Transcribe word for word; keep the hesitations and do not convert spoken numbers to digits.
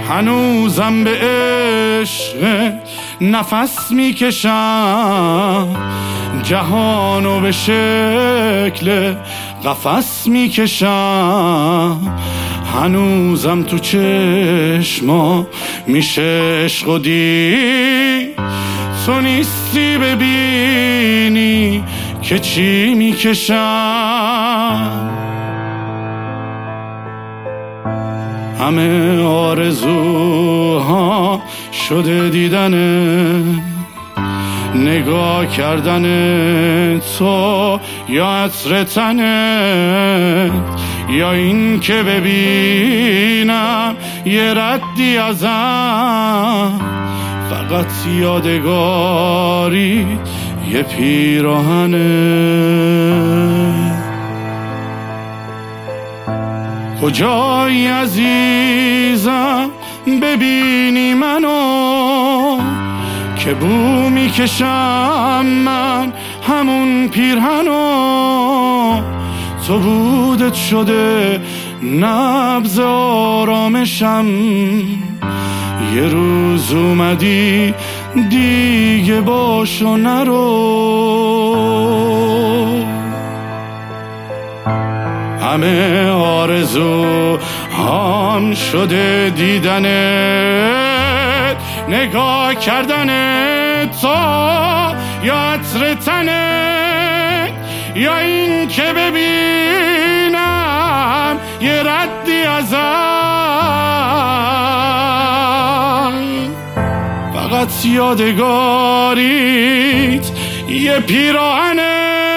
هنوزم به عشق نفس میکشم، جهانو به شکل قفس میکشم. هنوزم تو چشما میشه عشق و دید، تو نیستی ببینی که چی میکشم. همه آرزوها شده دیدنه، نگاه کردن تو یا عطر تنه، یا این که ببینم یه ردی ازم، فقط یادگاری یه پیراهنه. کجایی عزیزم ببینی منو، که بو میکشم من همون پیرهنو. تو بودت شده نبض آرامشم، یه روز اومدی دیگه باش و نرو. همه آرزو هم شده دیدنت، نگاه کردنت تو یا عطر تنت، یا این که ببینم یه ردی ازم، فقط یادگاریت یه پیراهنه.